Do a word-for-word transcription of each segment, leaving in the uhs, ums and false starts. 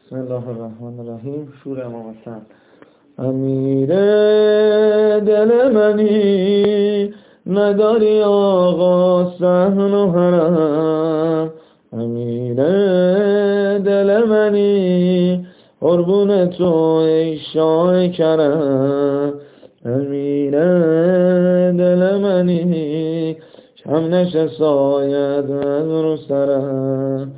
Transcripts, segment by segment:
بسم الله الرحمن الرحیم. شور امام حسن. امیر دل منی نداری آقا صحن و حرم، امیر دل منی قربون تو ای شاه کرم، امیر دل منی کم نشساید از رو سرم،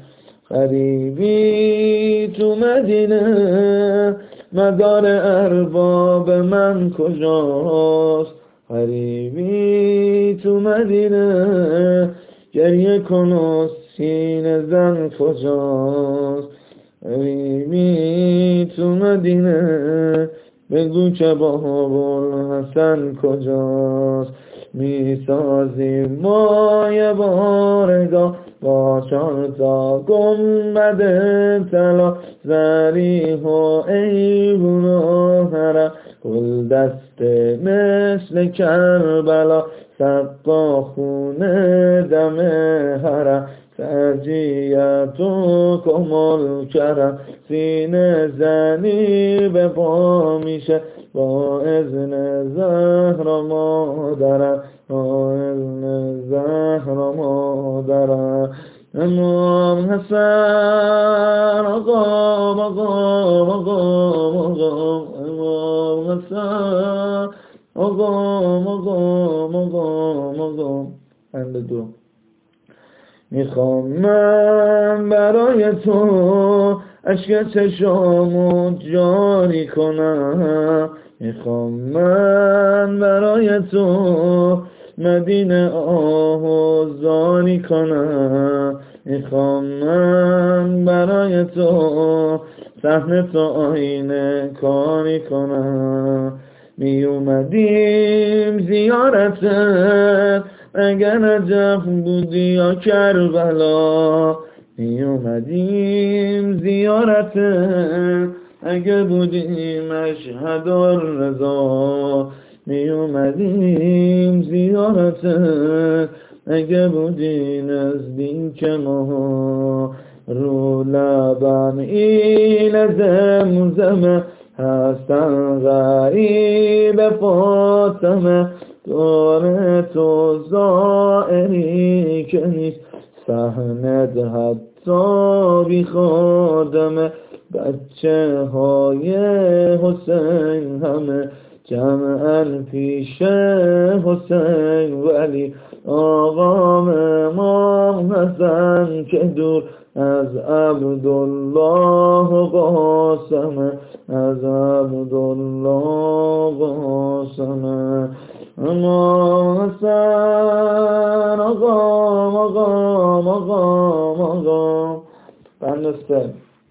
غریبی تو مدینه مدار ارباب من کجاست، غریبی تو مدینه گریه کن و سینه زن کجاست، غریبی تو مدینه بگو که بابالحسن کجاست، میسازیم ما یه بارگاه با چار تا گنبد طلا، ذریح و ایوون و حرم، گل دست مثل کربلا، سقا خونه دم حرم، سجیت و کمال کرم، سینه زنی به پا میشه با اذن زهرا مادرم، با اذن زهرا مادرم. امام حسن آقا آقا آقا آقا، امام حسن آقا آقا آقا آقا. اند دو. میخوام من برای تو اشک چشامو جاری کنم، میخوام من برای تو مدینه آهو زاری کنم، میخوام من برای تو صحنه تو آینه کاری کنم، می اومدیم زیارتت اگر نجف بودی یا کربلا، می اومدیم زیارتت اگه بودی مشهد الرضا، می اومدیم زیارتت اگه بودی نزدیک ما، رو لبم این زمزمه هستن غریب فاطمه، دور تو زائری که نیست صحنت حتی بی خادمه، بچه های حسین همه جمعاً پیش حسین، ولی آقام امام حسن که دور از عبدالله قاسمه، از عبدالله قاسمه. امام حسن آقا آقا آقا آقا. بند سه.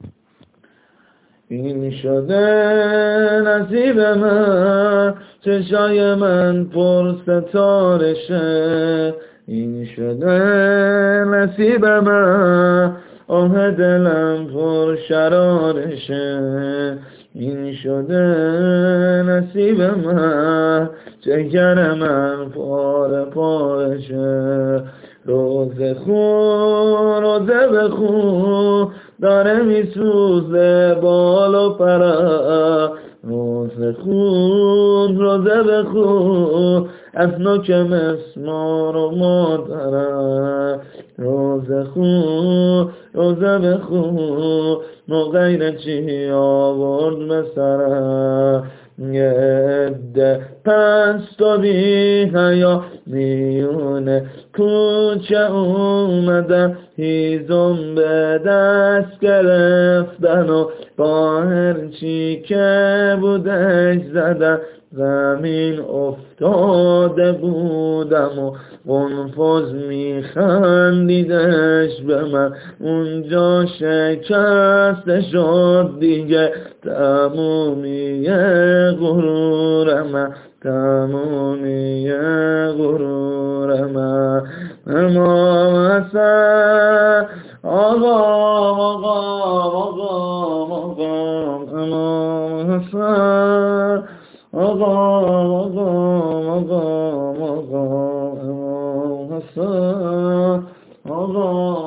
این شده نصیب من چشای من پر ستارشه، این شده نصیب من آه دلم پر شرارشه، این شده نصیب من جگر من پاره پارشه، روزه خون روزه بخون داره میسوزه بال و پرا، روزه خون روزه بخون افناک مسمار و مادرم، روزه خون روزه بخون نو غیر چی آورد به سرم، یه عده پنج تا بی حیا میونه کوچه اومدن، هیزم به دست گرفتن و با هرچی که بودش زدن، زمین افتاده بودم و قنفذ میخندیدش به من، اونجا شکسته شد دیگه تمومی غرور من، تمومی غرور من. امام حسن آقا آقا آقا آقا، امام حسن آقا آقا آقا آقا، امام حسن آقا